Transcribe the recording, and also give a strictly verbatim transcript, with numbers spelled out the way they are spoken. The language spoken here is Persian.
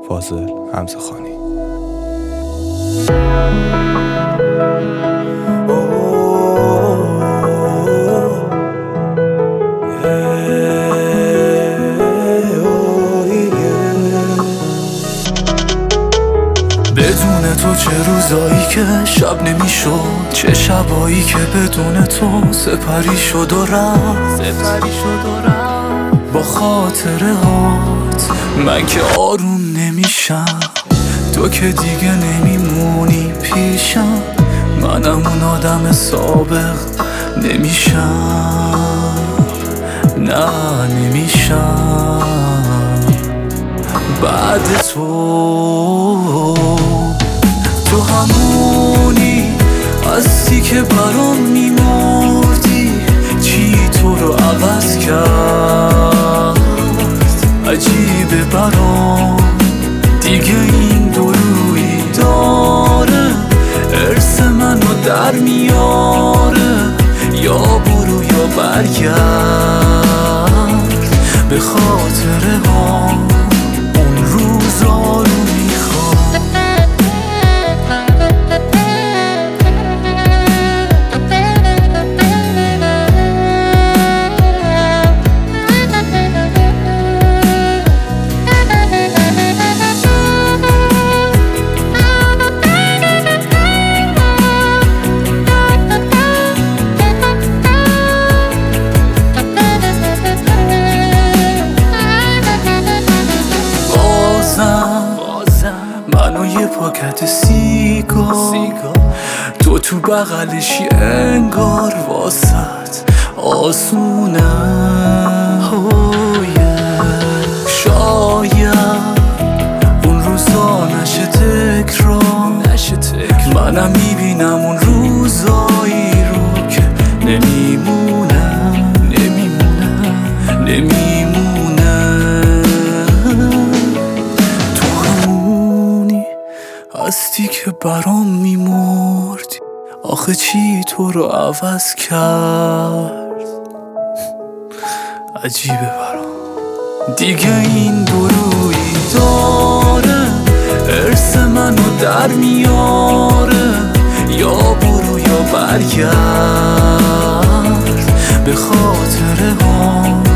فاضل همزخانی. بدون تو چه روزایی که شب نمیشد، چه شبایی که بدون تو سپری شد و رفت با خاطره هات. من که آروم نمیشم، تو که دیگه نمیمونی پیشم. منم اون آدم سابق نمیشم، نه نمیشم بعد تو. تو همونی هستی که برام میمردی، چی تو رو عوض کرد عجیبه برام. دیگه این دورویی داره، ارث منو در میاره. یا برو یا برگرد به خاطره ها، اون روزا رو میخوام. منو یه پاکت سیگار، تو تو بغلشی انگار واسط آسونه. شاید اون روزا نشه تکرار، منم میبینم اون روزایی رو که نمیمونه نمیمونه نمیمونه. هستی که برام میمردی، آخه چی تو رو عوض کرد عجیبه برام. دیگه این دورویی داره، ارث منو در میاره. یا برو یا برگرد به خاطره ها،